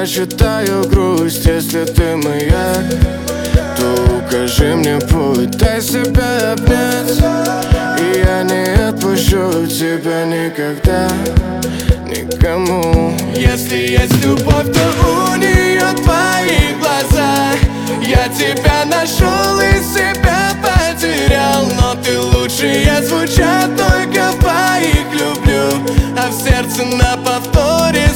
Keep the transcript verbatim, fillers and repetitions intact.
просчитаю грусть. Если ты моя, то укажи мне путь, дай себя обнять, и я не отпущу тебя никогда, никому. Если есть любовь, то у нее твои глаза. Я тебя нашел и себя потерял, но ты лучшие звучат только в твоих люблю, а в сердце на повторе